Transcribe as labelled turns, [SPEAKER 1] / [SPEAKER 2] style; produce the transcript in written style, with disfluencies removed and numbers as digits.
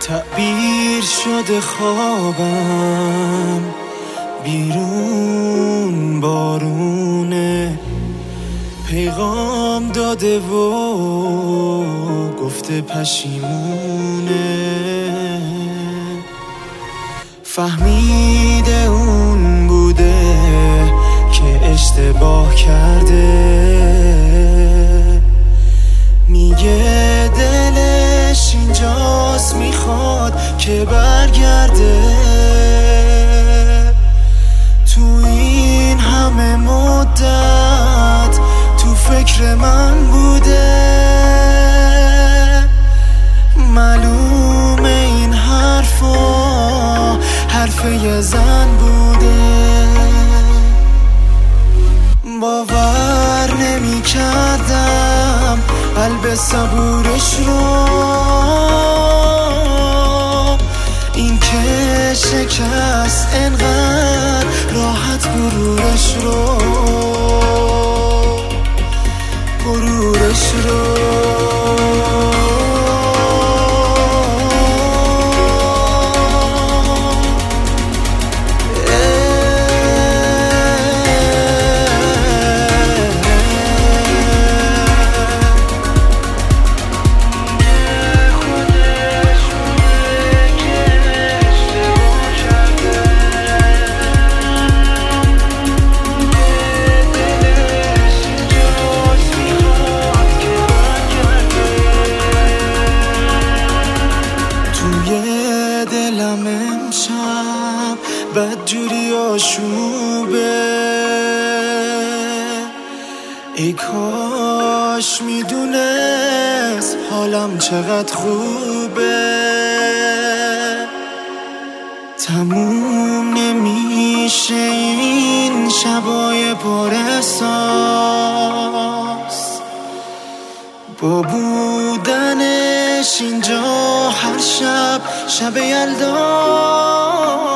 [SPEAKER 1] تعبیر شده خوابم، بیرون بارونه، پیغام داده و گفته پشیمونه. فهمیده اون بوده که اشتباه کرده، میگه دلش اینجاست، میخواد که برگرده. تو این همه مدت تو فکر من بوده، معلومه این حرفا حرف یه زن بوده. باور نمی کردم قلب صبورش رو، این که شکست انقدر راحت غرورش رو، غرورش رو. دلم امشب بدجوری آشوبه، ای کاش میدونست حالم چقدر خوبه. تموم نمیشه این شبای پر احساس، با بودنش اینجا هر شب شب یلدا.